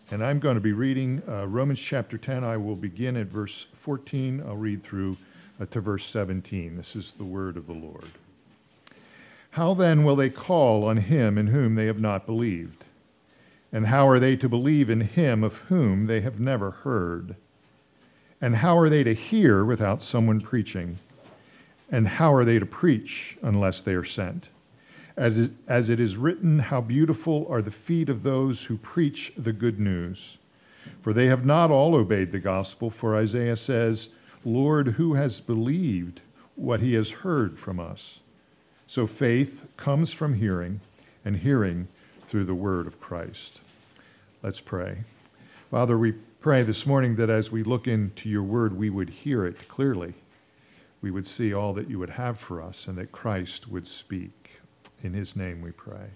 And I'm going to be reading Romans chapter 10. I will begin at verse 14. I'll read through to verse 17. This is the word of the Lord. How then will they call on him in whom they have not believed? And how are they to believe in him of whom they have never heard? And how are they to hear without someone preaching? And how are they to preach unless they are sent? As it is written, how beautiful are the feet of those who preach the good news. For they have not all obeyed the gospel, for Isaiah says, Lord, who has believed what he has heard from us? So faith comes from hearing, and hearing through the word of Christ. Let's pray. Father, we pray this morning that as we look into your word, we would hear it clearly. We would see all that you would have for us, and that Christ would speak. In his name we pray.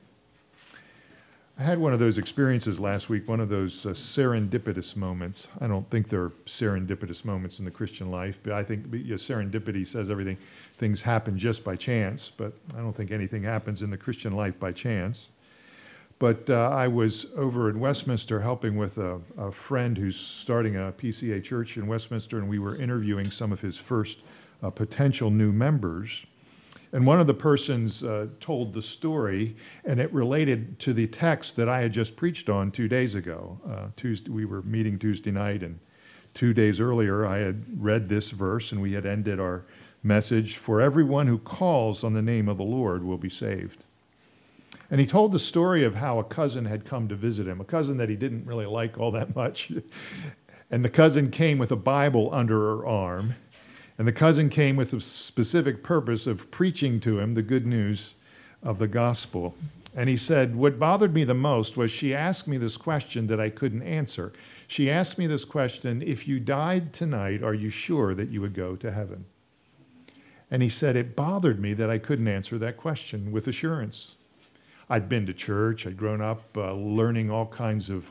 I had one of those experiences last week, one of those serendipitous moments. I don't think there are serendipitous moments in the Christian life, but I think serendipity says things happen just by chance, but I don't think anything happens in the Christian life by chance. But I was over in Westminster helping with a friend who's starting a PCA church in Westminster, and we were interviewing some of his first potential new members. And one of the persons told the story, and it related to the text that I had just preached on 2 days ago. We were meeting Tuesday night, and 2 days earlier I had read this verse, and we had ended our message, for everyone who calls on the name of the Lord will be saved. And he told the story of how a cousin had come to visit him, a cousin that he didn't really like all that much. And the cousin came with a Bible under her arm. And the cousin came with a specific purpose of preaching to him the good news of the gospel. And he said, what bothered me the most was she asked me this question that I couldn't answer. She asked me this question, if you died tonight, are you sure that you would go to heaven? And he said, it bothered me that I couldn't answer that question with assurance. I'd been to church. I'd grown up learning all kinds of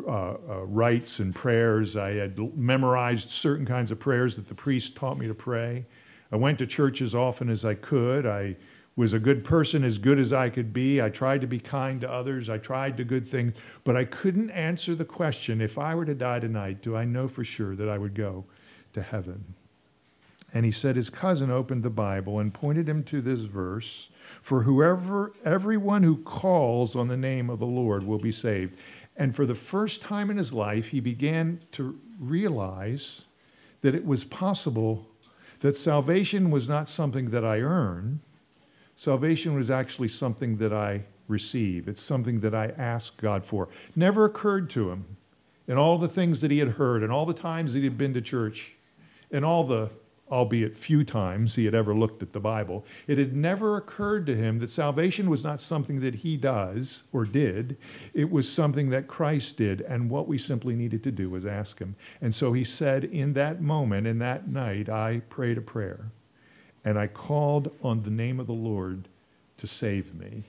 rites and prayers. I had memorized certain kinds of prayers that the priest taught me to pray. I went to church as often as I could. I was a good person, as good as I could be. I tried to be kind to others. I tried to good things, but I couldn't answer the question, if I were to die tonight, do I know for sure that I would go to heaven? And he said his cousin opened the Bible and pointed him to this verse, for everyone who calls on the name of the Lord will be saved. And for the first time in his life, he began to realize that it was possible that salvation was not something that I earn. Salvation was actually something that I receive. It's something that I ask God for. Never occurred to him in all the things that he had heard and all the times that he had been to church and all the, albeit few times he had ever looked at the Bible, it had never occurred to him that salvation was not something that he does or did. It was something that Christ did, and what we simply needed to do was ask him. And so he said, in that moment, in that night, I prayed a prayer, and I called on the name of the Lord to save me.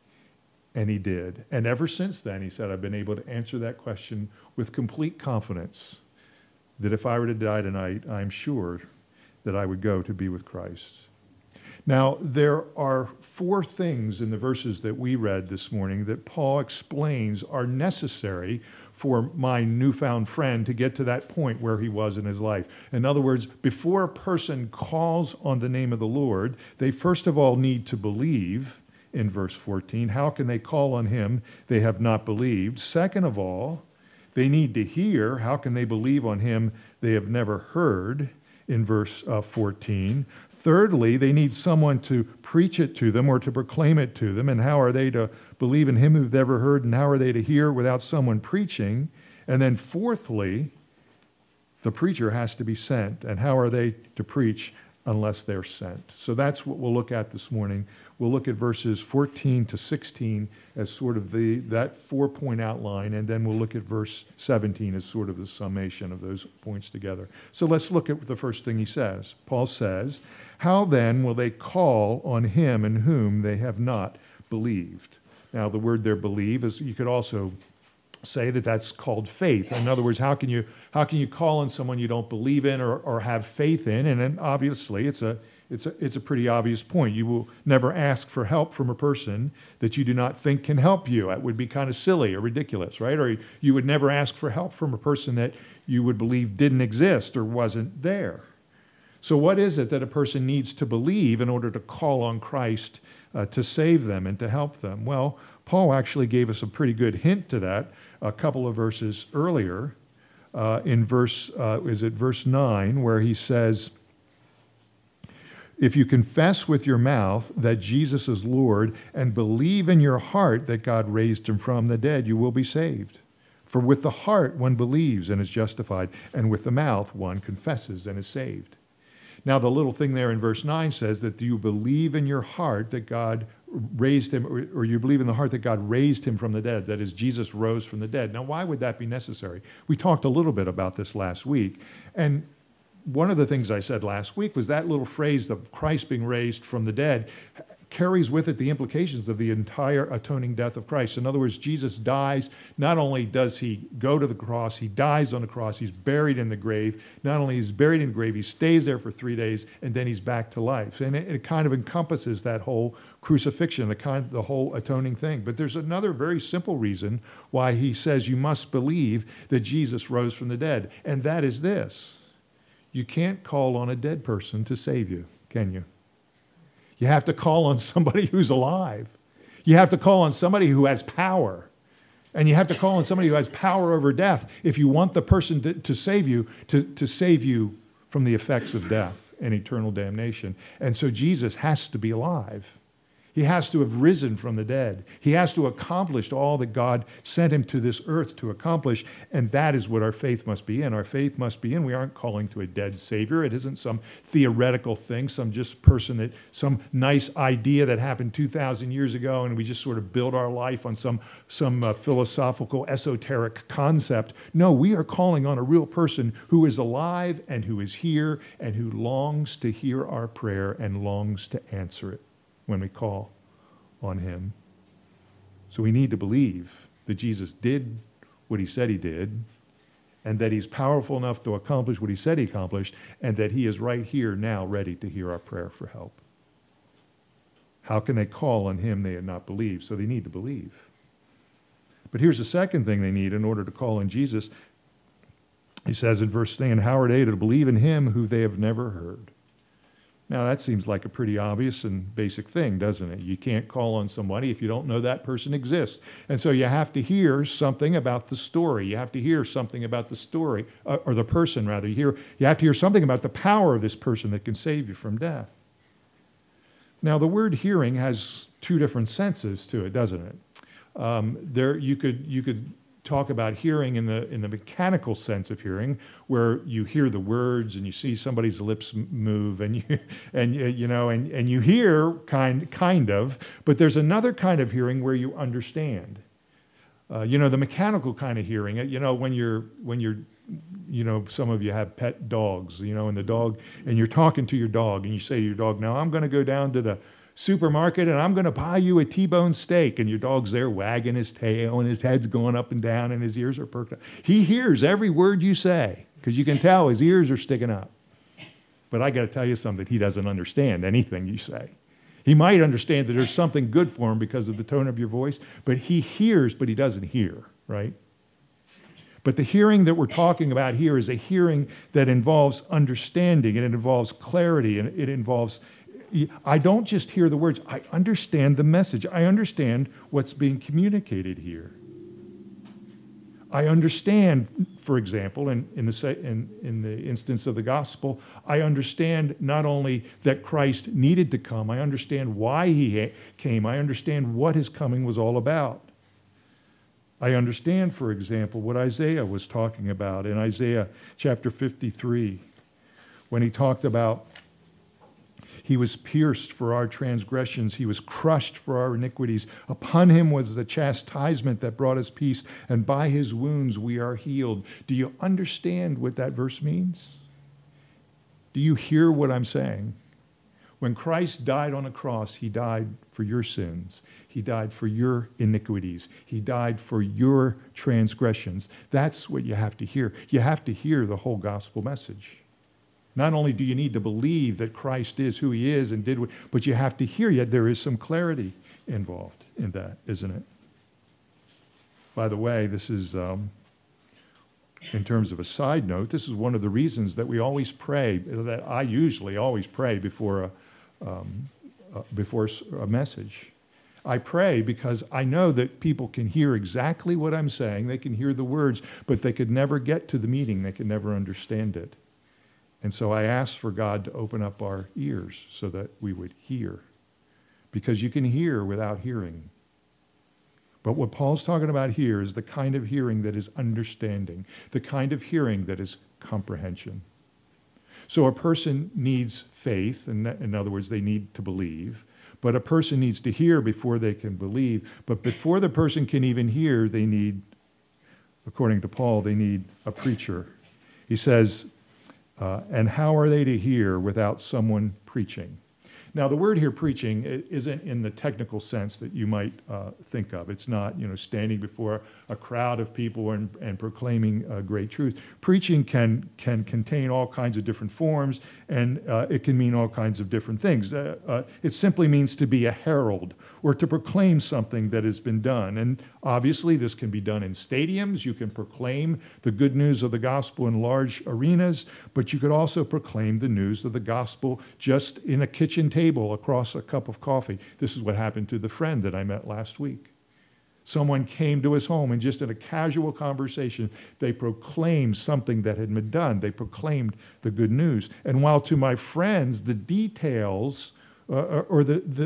And he did. And ever since then, he said, I've been able to answer that question with complete confidence that if I were to die tonight, I'm sure that I would go to be with Christ. Now, there are 4 things in the verses that we read this morning that Paul explains are necessary for my newfound friend to get to that point where he was in his life. In other words, before a person calls on the name of the Lord, they first of all need to believe, in verse 14. How can they call on him they have not believed? Second of all, they need to hear. How can they believe on him they have never heard? In verse 14. Thirdly, they need someone to preach it to them or to proclaim it to them. And how are they to believe in him who've never heard? And how are they to hear without someone preaching? And then fourthly, the preacher has to be sent. And how are they to preach unless they're sent? So that's what we'll look at this morning. We'll look at verses 14 to 16 as sort of that 4-point outline, and then we'll look at verse 17 as sort of the summation of those points together. So let's look at the first thing he says. Paul says, how then will they call on him in whom they have not believed? Now, the word there, believe, is you could also say that that's called faith. In other words, how can you call on someone you don't believe in or have faith in? And then obviously it's a It's a pretty obvious point. You will never ask for help from a person that you do not think can help you. That would be kind of silly or ridiculous, right? Or you would never ask for help from a person that you would believe didn't exist or wasn't there. So what is it that a person needs to believe in order to call on Christ to save them and to help them? Well, Paul actually gave us a pretty good hint to that a couple of verses earlier in verse 9, where he says, if you confess with your mouth that Jesus is Lord and believe in your heart that God raised him from the dead, you will be saved. For with the heart one believes and is justified, and with the mouth one confesses and is saved. Now the little thing there in verse 9 says that you believe in your heart that God raised him, or you believe in the heart that God raised him from the dead, that is, Jesus rose from the dead. Now why would that be necessary? We talked a little bit about this last week, and one of the things I said last week was that little phrase of Christ being raised from the dead carries with it the implications of the entire atoning death of Christ. In other words, Jesus dies. Not only does he go to the cross, he dies on the cross, he's buried in the grave. Not only is he buried in the grave, he stays there for 3 days, and then he's back to life. And it kind of encompasses that whole crucifixion, the whole atoning thing. But there's another very simple reason why he says you must believe that Jesus rose from the dead, and that is this. You can't call on a dead person to save you, can you? You have to call on somebody who's alive. You have to call on somebody who has power. And you have to call on somebody who has power over death if you want the person to save you, to save you from the effects of death and eternal damnation. And so Jesus has to be alive. He has to have risen from the dead. He has to have accomplished all that God sent him to this earth to accomplish, and that is what our faith must be in. Our faith must be in. We aren't calling to a dead Savior. It isn't some theoretical thing, some nice idea that happened 2,000 years ago, and we just sort of build our life on some philosophical, esoteric concept. No, we are calling on a real person who is alive and who is here and who longs to hear our prayer and longs to answer it when we call on him. So we need to believe that Jesus did what he said he did, and that he's powerful enough to accomplish what he said he accomplished, and that he is right here now ready to hear our prayer for help. How can they call on him they had not believed? So they need to believe. But here's the second thing they need in order to call on Jesus. He says in verse 10, how are they to believe in him who they have never heard? Now, that seems like a pretty obvious and basic thing, doesn't it? You can't call on somebody if you don't know that person exists. And so you have to hear something about the story. You have to hear something about the story, or the person, rather. You have to hear something about the power of this person that can save you from death. Now, the word hearing has two different senses to it, doesn't it? You could talk about hearing in the mechanical sense of hearing, where you hear the words and you see somebody's lips move and you hear kind of, but there's another kind of hearing where you understand. The mechanical kind of hearing, when you're some of you have pet dogs, and you're talking to your dog and you say to your dog, now I'm going to go down to the supermarket and I'm going to buy you a T-bone steak, and your dog's there wagging his tail and his head's going up and down and his ears are perked up. He hears every word you say because you can tell his ears are sticking up. But I got to tell you something, he doesn't understand anything you say. He might understand that there's something good for him because of the tone of your voice, but he hears, but he doesn't hear, right? But the hearing that we're talking about here is a hearing that involves understanding, and it involves clarity, and it involves, I don't just hear the words, I understand the message. I understand what's being communicated here. I understand, for example, in the instance of the gospel, I understand not only that Christ needed to come, I understand why he came, I understand what his coming was all about. I understand, for example, what Isaiah was talking about in Isaiah chapter 53, when he talked about he was pierced for our transgressions. He was crushed for our iniquities. Upon him was the chastisement that brought us peace, and by his wounds we are healed. Do you understand what that verse means? Do you hear what I'm saying? When Christ died on a cross, he died for your sins. He died for your iniquities. He died for your transgressions. That's what you have to hear. You have to hear the whole gospel message. Not only do you need to believe that Christ is who he is and did what, but you have to hear, yet there is some clarity involved in that, isn't it? By the way, this is, in terms of a side note, this is one of the reasons that we always pray, that I usually always pray before a message. I pray because I know that people can hear exactly what I'm saying. They can hear the words, but they could never get to the meaning. They could never understand it. And so I ask for God to open up our ears so that we would hear. Because you can hear without hearing. But what Paul's talking about here is the kind of hearing that is understanding, the kind of hearing that is comprehension. So a person needs faith, and in other words, they need to believe. But a person needs to hear before they can believe. But before the person can even hear, they need, according to Paul, they need a preacher. He says, and how are they to hear without someone preaching? Now, the word here, preaching, isn't in the technical sense that you might think of. It's not, standing before a crowd of people and proclaiming great truth. Preaching can contain all kinds of different forms, and it can mean all kinds of different things. It simply means to be a herald or to proclaim something that has been done. And obviously, this can be done in stadiums. You can proclaim the good news of the gospel in large arenas, but you could also proclaim the news of the gospel just in a kitchen table across a cup of coffee. This is what happened to the friend that I met last week. Someone came to his home and just in a casual conversation, they proclaimed something that had been done. They proclaimed the good news. And while to my friends, the details or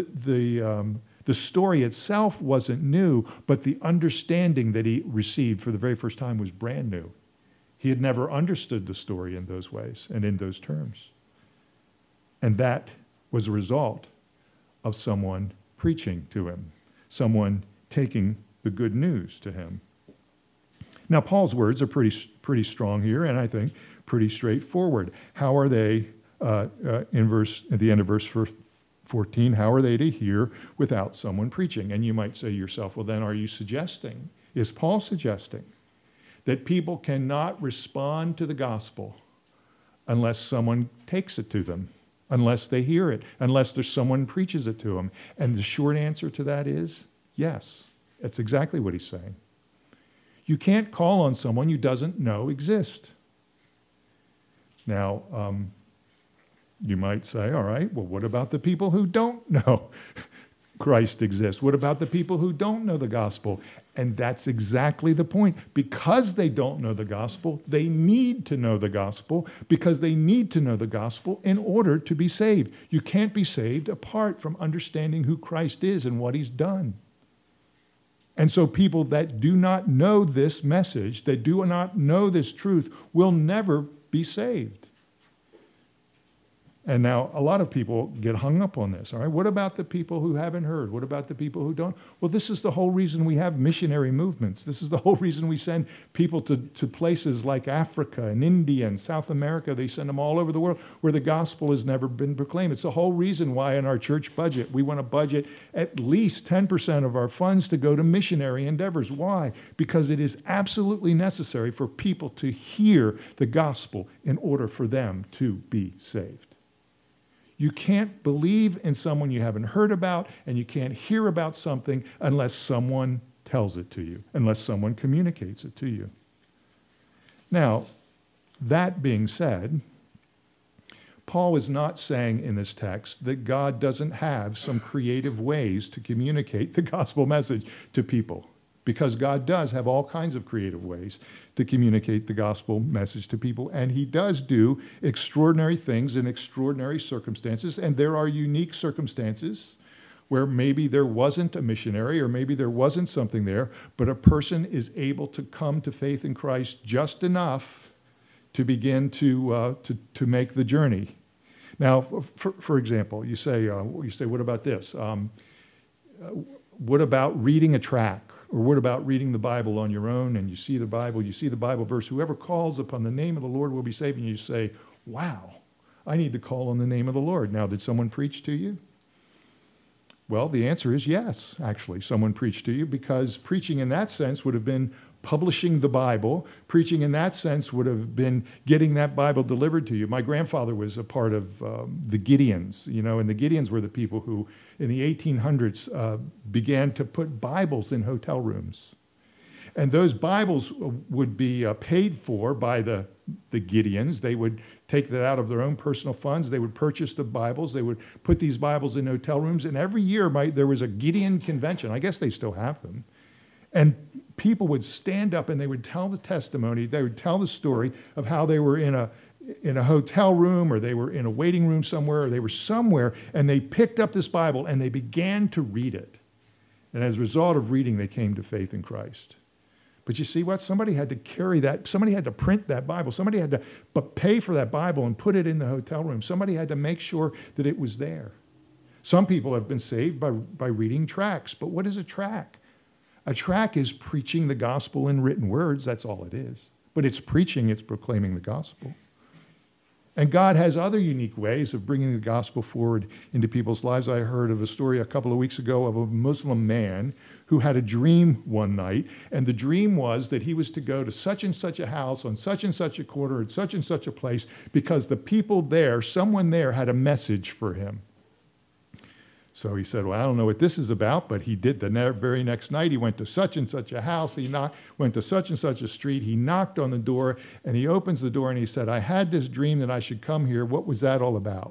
the story itself wasn't new, but the understanding that he received for the very first time was brand new. He had never understood the story in those ways and in those terms. And that was a result of someone preaching to him, someone taking the good news to him. Now, Paul's words are pretty strong here, and I think pretty straightforward. How are they, at the end of verse 14, how are they to hear without someone preaching? And you might say to yourself, well, then is Paul suggesting that people cannot respond to the gospel unless someone takes it to them, unless they hear it, unless there's someone preaches it to them? And the short answer to that is yes. That's exactly what he's saying. You can't call on someone you doesn't know exists. Now, you might say, all right, well, what about the people who don't know Christ exists? What about the people who don't know the gospel? And that's exactly the point. Because they don't know the gospel, they need to know the gospel, because they need to know the gospel in order to be saved. You can't be saved apart from understanding who Christ is and what he's done. And so people that do not know this message, that do not know this truth, will never be saved. And now a lot of people get hung up on this, all right? What about the people who haven't heard? What about the people who don't? Well, this is the whole reason we have missionary movements. This is the whole reason we send people to places like Africa and India and South America. They send them all over the world where the gospel has never been proclaimed. It's the whole reason why in our church budget, we want to budget at least 10% of our funds to go to missionary endeavors. Why? Because it is absolutely necessary for people to hear the gospel in order for them to be saved. You can't believe in someone you haven't heard about, and you can't hear about something unless someone tells it to you, unless someone communicates it to you. Now, that being said, Paul is not saying in this text that God doesn't have some creative ways to communicate the gospel message to people, because God does have all kinds of creative ways to communicate the gospel message to people, and he does do extraordinary things in extraordinary circumstances, and there are unique circumstances where maybe there wasn't a missionary or maybe there wasn't something there, but a person is able to come to faith in Christ just enough to begin to make the journey. Now, for example, you say, what about this? What about reading a tract? Or what about reading the Bible on your own, and you see the Bible verse, whoever calls upon the name of the Lord will be saved, and you say, wow, I need to call on the name of the Lord. Now, did someone preach to you? Well, the answer is yes, actually. Someone preached to you, because preaching in that sense would have been publishing the Bible. Preaching in that sense would have been getting that Bible delivered to you. My grandfather was a part of the Gideons, and the Gideons were the people who, in the 1800s, began to put Bibles in hotel rooms. And those Bibles would be paid for by the Gideons. They would take that out of their own personal funds. They would purchase the Bibles. They would put these Bibles in hotel rooms. And every year there was a Gideon convention. I guess they still have them. And people would stand up and they would tell the testimony. They would tell the story of how they were in a hotel room, or they were in a waiting room somewhere, or they were somewhere, and they picked up this Bible and they began to read it. And as a result of reading, they came to faith in Christ. But you see what? Somebody had to carry that. Somebody had to print that Bible. Somebody had to pay for that Bible and put it in the hotel room. Somebody had to make sure that it was there. Some people have been saved by reading tracts. But what is a tract? A tract is preaching the gospel in written words. That's all it is. But it's preaching, it's proclaiming the gospel. And God has other unique ways of bringing the gospel forward into people's lives. I heard of a story a couple of weeks ago of a Muslim man who had a dream one night. And the dream was that he was to go to such and such a house on such and such a corner at such and such a place because the people there, someone there had a message for him. So he said, well, I don't know what this is about, but he did. The very next night, he went to such and such a house. He went to such and such a street. He knocked on the door, and he opens the door, and he said, I had this dream that I should come here. What was that all about?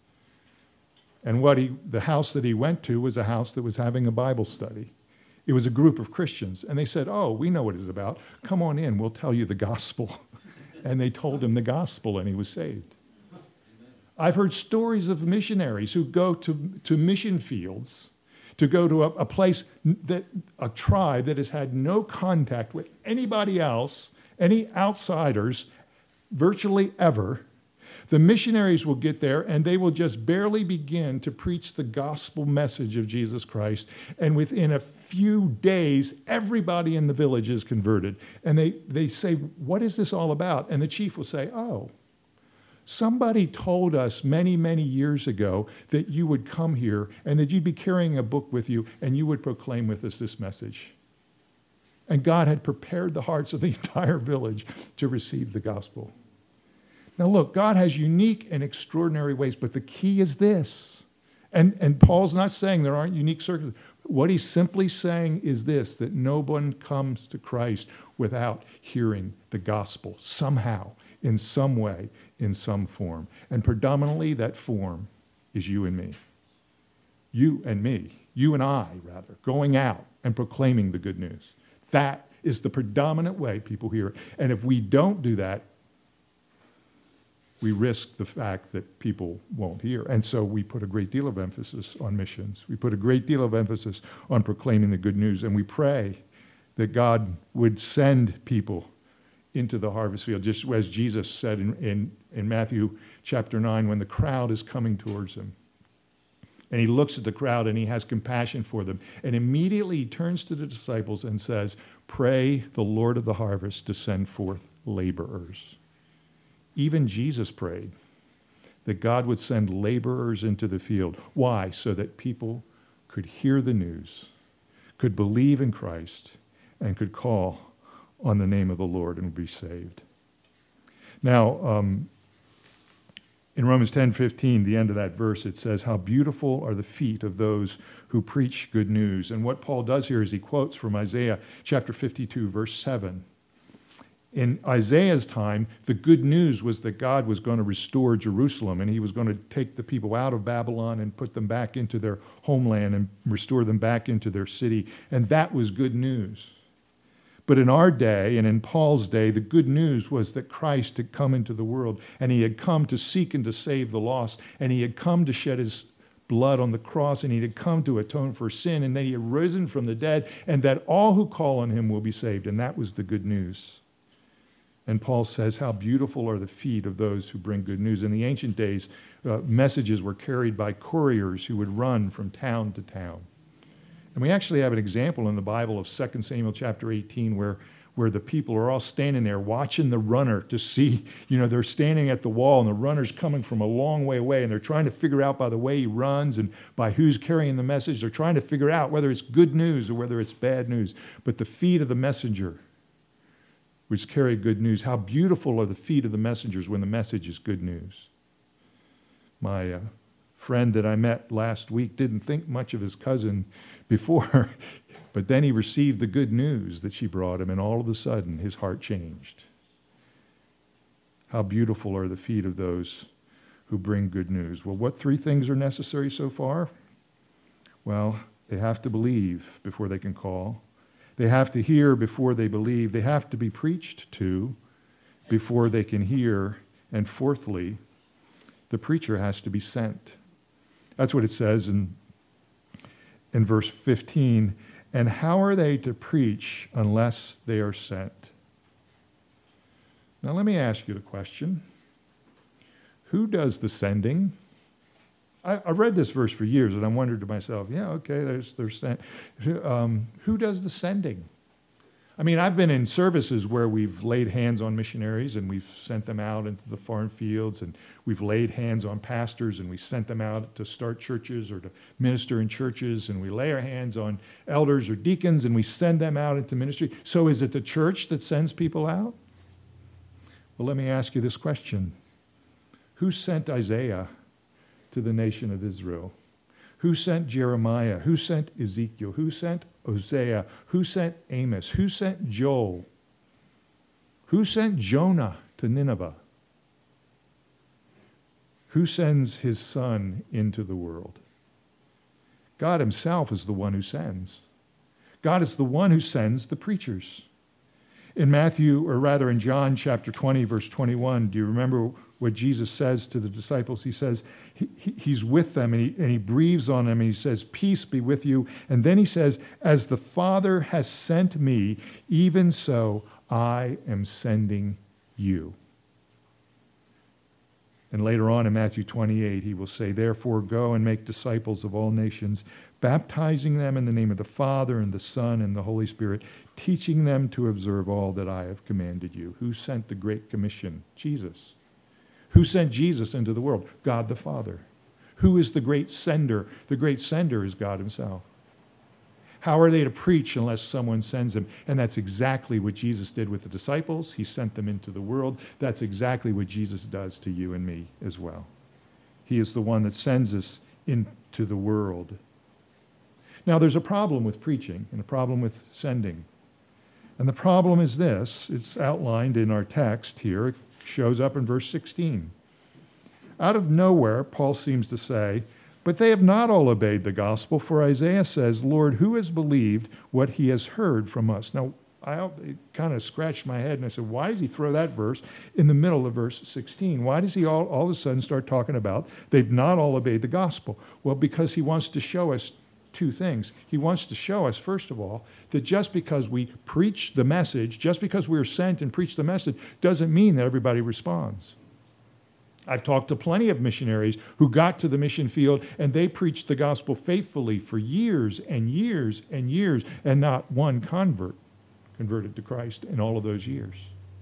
And the house that he went to was a house that was having a Bible study. It was a group of Christians. And they said, oh, we know what it's about. Come on in. We'll tell you the gospel. And they told him the gospel, and he was saved. I've heard stories of missionaries who go to mission fields, to go to a place, a tribe that has had no contact with anybody else, any outsiders, virtually ever. The missionaries will get there and they will just barely begin to preach the gospel message of Jesus Christ. And within a few days, everybody in the village is converted. And they say, what is this all about? And the chief will say, oh, somebody told us many, many years ago that you would come here and that you'd be carrying a book with you and you would proclaim with us this message. And God had prepared the hearts of the entire village to receive the gospel. Now look, God has unique and extraordinary ways, but the key is this. And Paul's not saying there aren't unique circumstances. What he's simply saying is this, that no one comes to Christ without hearing the gospel somehow, in some way, in some form. And predominantly that form is you and me. You and me. You and I, rather, going out and proclaiming the good news. That is the predominant way people hear it. And if we don't do that, we risk the fact that people won't hear. And so we put a great deal of emphasis on missions. We put a great deal of emphasis on proclaiming the good news. And we pray that God would send people into the harvest field, just as Jesus said in Matthew chapter 9, when the crowd is coming towards him. And he looks at the crowd and he has compassion for them. And immediately he turns to the disciples and says, pray the Lord of the harvest to send forth laborers. Even Jesus prayed that God would send laborers into the field. Why? So that people could hear the news, could believe in Christ, and could call on the name of the Lord and be saved. Now, in Romans 10:15, the end of that verse, it says, how beautiful are the feet of those who preach good news. And what Paul does here is he quotes from Isaiah chapter 52, verse 7. In Isaiah's time, the good news was that God was going to restore Jerusalem, and he was going to take the people out of Babylon and put them back into their homeland and restore them back into their city. And that was good news. But in our day, and in Paul's day, the good news was that Christ had come into the world, and he had come to seek and to save the lost, and he had come to shed his blood on the cross, and he had come to atone for sin, and then he had risen from the dead, and that all who call on him will be saved. And that was the good news. And Paul says, how beautiful are the feet of those who bring good news. In the ancient days, messages were carried by couriers who would run from town to town. And we actually have an example in the Bible of 2 Samuel chapter 18 where the people are all standing there watching the runner to see, they're standing at the wall and the runner's coming from a long way away, and they're trying to figure out by the way he runs and by who's carrying the message. They're trying to figure out whether it's good news or whether it's bad news. But the feet of the messenger which carry good news. How beautiful are the feet of the messengers when the message is good news. My friend that I met last week didn't think much of his cousin before, but then he received the good news that she brought him, and all of a sudden his heart changed. How beautiful are the feet of those who bring good news. Well, what three things are necessary so far? Well, they have to believe before they can call. They have to hear before they believe. They have to be preached to before they can hear. And fourthly, the preacher has to be sent. That's what it says in verse 15. And how are they to preach unless they are sent? Now let me ask you the question. Who does the sending? I read this verse for years, and I wondered to myself, yeah, okay, they're sent. Who does the sending? I mean, I've been in services where we've laid hands on missionaries, and we've sent them out into the foreign fields, and we've laid hands on pastors, and we sent them out to start churches or to minister in churches, and we lay our hands on elders or deacons, and we send them out into ministry. So is it the church that sends people out? Well, let me ask you this question. Who sent Isaiah to the nation of Israel? Who sent Jeremiah? Who sent Ezekiel? Who sent Hosea? Who sent Amos? Who sent Joel? Who sent Jonah to Nineveh? Who sends his son into the world? God himself is the one who sends. God is the one who sends the preachers. In John chapter 20, verse 21, do you remember what Jesus says to the disciples? He says, he's with them, and he breathes on them, and he says, peace be with you. And then he says, as the Father has sent me, even so I am sending you. And later on in Matthew 28, he will say, therefore go and make disciples of all nations, baptizing them in the name of the Father and the Son and the Holy Spirit, teaching them to observe all that I have commanded you. Who sent the Great Commission? Jesus. Who sent Jesus into the world? God the Father. Who is the great sender? The great sender is God himself. How are they to preach unless someone sends them? And that's exactly what Jesus did with the disciples. He sent them into the world. That's exactly what Jesus does to you and me as well. He is the one that sends us into the world. Now, there's a problem with preaching and a problem with sending. And the problem is this. It's outlined in our text here. It shows up in verse 16. Out of nowhere, Paul seems to say, but they have not all obeyed the gospel, for Isaiah says, Lord, who has believed what he has heard from us? Now, I kind of scratched my head and I said, why does he throw that verse in the middle of verse 16? Why does he all of a sudden start talking about they've not all obeyed the gospel? Well, because he wants to show us two things. He wants to show us, first of all, that just because we preach the message, just because we're sent and preach the message, doesn't mean that everybody responds. I've talked to plenty of missionaries who got to the mission field and they preached the gospel faithfully for years and years and years, and not one converted to Christ in all of those years.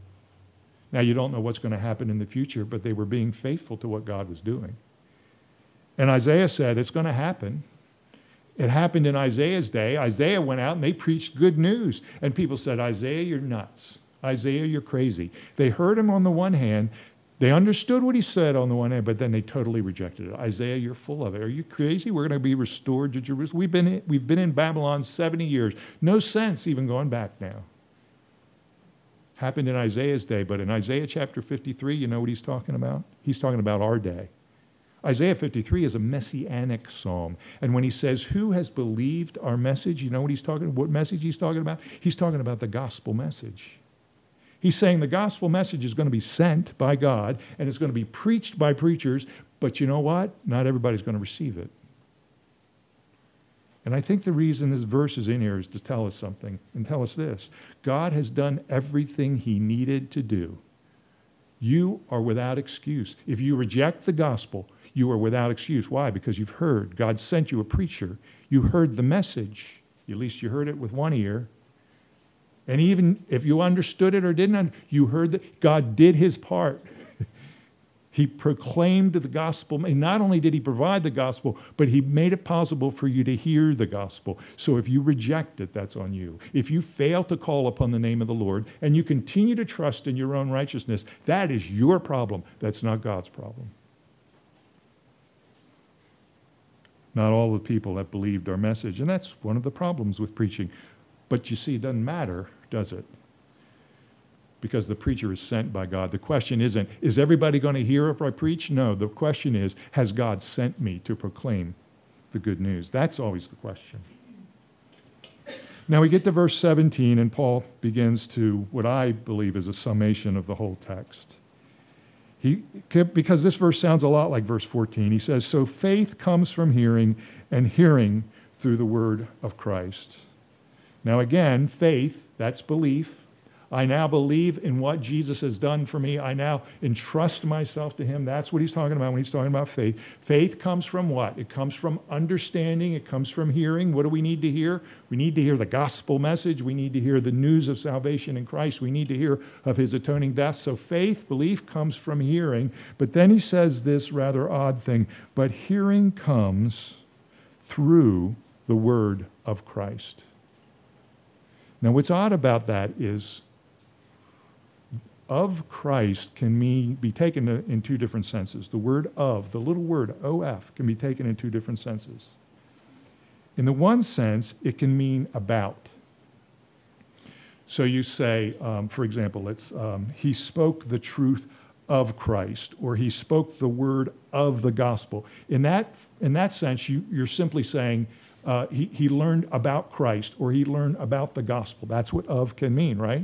Now, you don't know what's going to happen in the future, but they were being faithful to what God was doing. And Isaiah said it's going to happen. It happened in Isaiah's day. Isaiah went out and they preached good news. And people said, Isaiah, you're nuts. Isaiah, you're crazy. They heard him on the one hand. They understood what he said on the one hand, but then they totally rejected it. Isaiah, you're full of it. Are you crazy? We're going to be restored to Jerusalem. We've been in Babylon 70 years. No sense even going back now. Happened in Isaiah's day, but in Isaiah chapter 53, you know what he's talking about? He's talking about our day. Isaiah 53 is a messianic psalm. And when he says, who has believed our message, you know what message he's talking about? He's talking about the gospel message. He's saying the gospel message is going to be sent by God and it's going to be preached by preachers, but you know what? Not everybody's going to receive it. And I think the reason this verse is in here is to tell us something and tell us this. God has done everything he needed to do. You are without excuse. If you reject the gospel, you are without excuse. Why? Because you've heard. God sent you a preacher. You heard the message. At least you heard it with one ear. And even if you understood it or didn't, you heard that God did his part. He proclaimed the gospel. And not only did he provide the gospel, but he made it possible for you to hear the gospel. So if you reject it, that's on you. If you fail to call upon the name of the Lord and you continue to trust in your own righteousness, that is your problem. That's not God's problem. Not all the people that believed our message. And that's one of the problems with preaching. But you see, it doesn't matter, does it? Because the preacher is sent by God. The question isn't, is everybody going to hear if I preach? No, the question is, has God sent me to proclaim the good news? That's always the question. Now we get to verse 17, and Paul begins to, what I believe is a summation of the whole text. Because this verse sounds a lot like verse 14. He says, so faith comes from hearing, and hearing through the word of Christ. Now again, faith, that's belief. I now believe in what Jesus has done for me. I now entrust myself to him. That's what he's talking about when he's talking about faith. Faith comes from what? It comes from understanding. It comes from hearing. What do we need to hear? We need to hear the gospel message. We need to hear the news of salvation in Christ. We need to hear of his atoning death. So faith, belief comes from hearing. But then he says this rather odd thing, but hearing comes through the word of Christ. Now what's odd about that is of Christ can be taken in two different senses. The word of, the little word of, can be taken in two different senses. In the one sense, it can mean about. So you say, for example, he spoke the truth of Christ, or he spoke the word of the gospel. In that sense, you're simply saying he learned about Christ, or he learned about the gospel. That's what of can mean, right?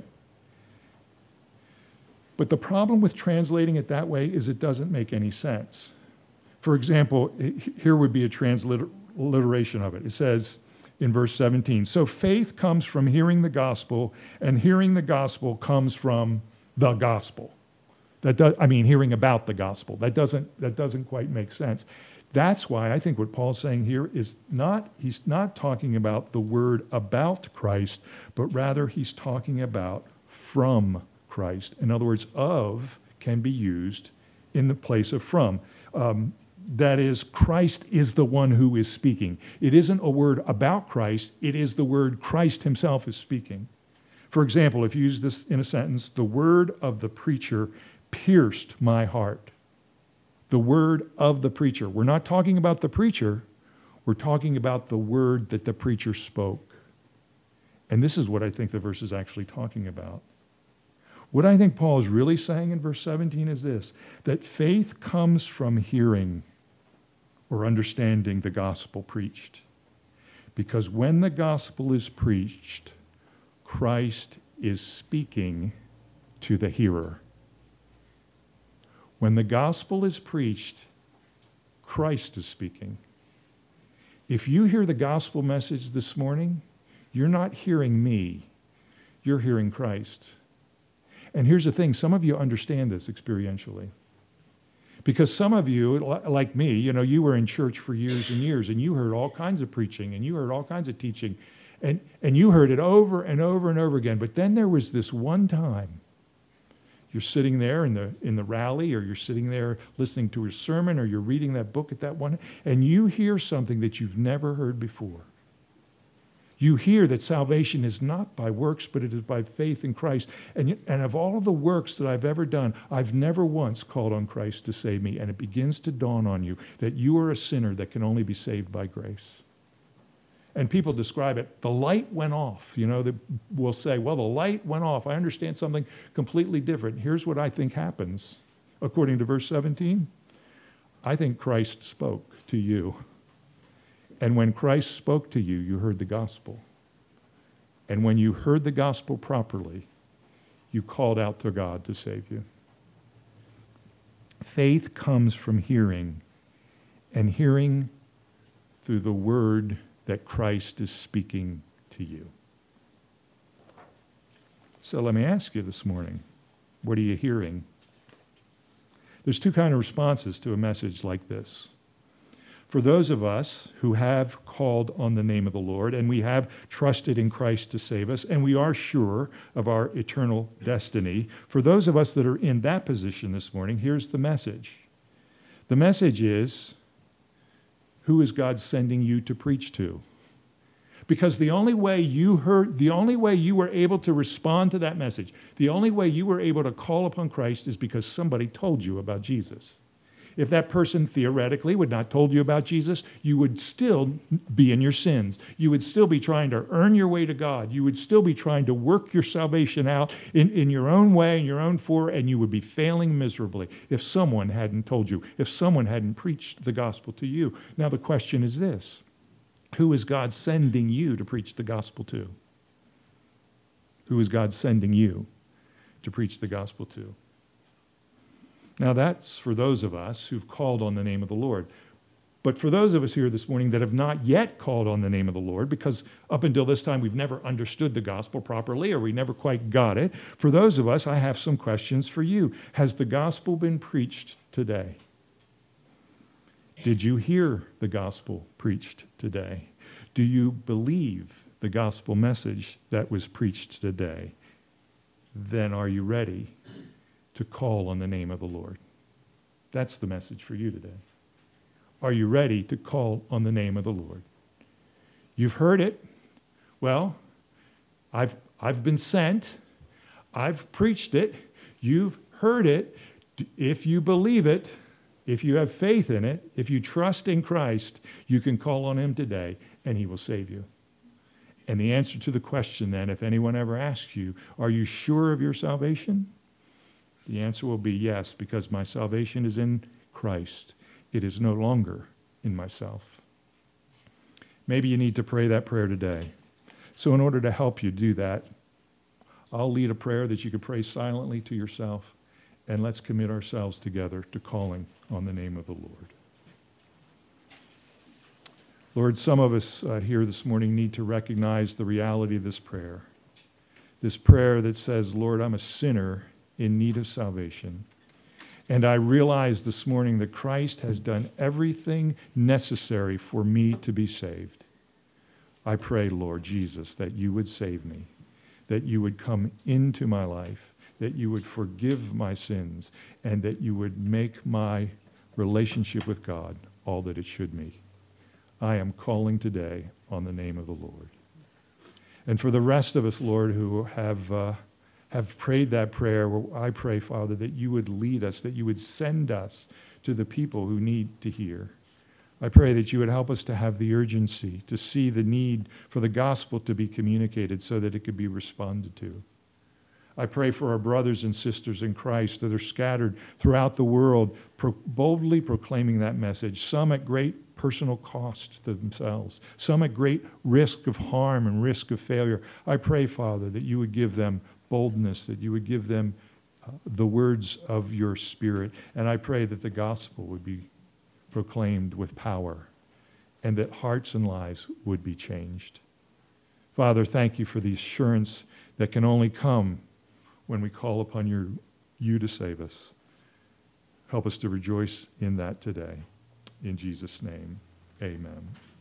But the problem with translating it that way is it doesn't make any sense. For example, here would be a transliteration of it. It says in verse 17, so faith comes from hearing the gospel, and hearing the gospel comes from the gospel. Hearing about the gospel. That doesn't quite make sense. That's why I think what Paul's saying here is he's not talking about the word about Christ, but rather he's talking about from Christ. In other words, of can be used in the place of from. That is, Christ is the one who is speaking. It isn't a word about Christ, it is the word Christ himself is speaking. For example, if you use this in a sentence, the word of the preacher pierced my heart. The word of the preacher. We're not talking about the preacher, we're talking about the word that the preacher spoke. And this is what I think the verse is actually talking about. What I think Paul is really saying in verse 17 is this, that faith comes from hearing or understanding the gospel preached. Because when the gospel is preached, Christ is speaking to the hearer. When the gospel is preached, Christ is speaking. If you hear the gospel message this morning, you're not hearing me, you're hearing Christ. And here's the thing, some of you understand this experientially. Because some of you, like me, you were in church for years and years, and you heard all kinds of preaching, and you heard all kinds of teaching, and you heard it over and over and over again. But then there was this one time, you're sitting there in the rally, or you're sitting there listening to a sermon, or you're reading that book at that one, and you hear something that you've never heard before. You hear that salvation is not by works, but it is by faith in Christ. And of all of the works that I've ever done, I've never once called on Christ to save me. And it begins to dawn on you that you are a sinner that can only be saved by grace. And people describe it, the light went off. We'll say, well, the light went off. I understand something completely different. Here's what I think happens. According to verse 17, I think Christ spoke to you. And when Christ spoke to you, you heard the gospel. And when you heard the gospel properly, you called out to God to save you. Faith comes from hearing, and hearing through the word that Christ is speaking to you. So let me ask you this morning, what are you hearing? There's two kinds of responses to a message like this. For those of us who have called on the name of the Lord, and we have trusted in Christ to save us, and we are sure of our eternal destiny, for those of us that are in that position this morning, here's the message. The message is, who is God sending you to preach to? Because the only way you were able to respond to that message, the only way you were able to call upon Christ is because somebody told you about Jesus. If that person theoretically would not told you about Jesus, you would still be in your sins. You would still be trying to earn your way to God. You would still be trying to work your salvation out in your own way, in your own and you would be failing miserably if someone hadn't told you, if someone hadn't preached the gospel to you. Now the question is this: who is God sending you to preach the gospel to? Who is God sending you to preach the gospel to? Now that's for those of us who've called on the name of the Lord. But for those of us here this morning that have not yet called on the name of the Lord, because up until this time we've never understood the gospel properly, or we never quite got it, for those of us, I have some questions for you. Has the gospel been preached today? Did you hear the gospel preached today? Do you believe the gospel message that was preached today? Then are you ready to call on the name of the Lord? That's the message for you today. Are you ready to call on the name of the Lord? You've heard it. Well, I've been sent. I've preached it. You've heard it. If you believe it, if you have faith in it, if you trust in Christ, you can call on him today and he will save you. And the answer to the question then, if anyone ever asks you, are you sure of your salvation? The answer will be yes, because my salvation is in Christ. It is no longer in myself. Maybe you need to pray that prayer today. So in order to help you do that, I'll lead a prayer that you can pray silently to yourself, and let's commit ourselves together to calling on the name of the Lord. Lord, some of us here this morning need to recognize the reality of this prayer that says, Lord, I'm a sinner in need of salvation. And I realize this morning that Christ has done everything necessary for me to be saved. I pray, Lord Jesus, that you would save me, that you would come into my life, that you would forgive my sins, and that you would make my relationship with God all that it should be. I am calling today on the name of the Lord. And for the rest of us, Lord, who have prayed that prayer, I pray, Father, that you would lead us, that you would send us to the people who need to hear. I pray that you would help us to have the urgency, to see the need for the gospel to be communicated so that it could be responded to. I pray for our brothers and sisters in Christ that are scattered throughout the world, boldly proclaiming that message, some at great personal cost to themselves, some at great risk of harm and risk of failure. I pray, Father, that you would give them boldness, that you would give them the words of your Spirit. And I pray that the gospel would be proclaimed with power and that hearts and lives would be changed. Father, thank you for the assurance that can only come when we call upon you to save us. Help us to rejoice in that today. In Jesus' name, amen.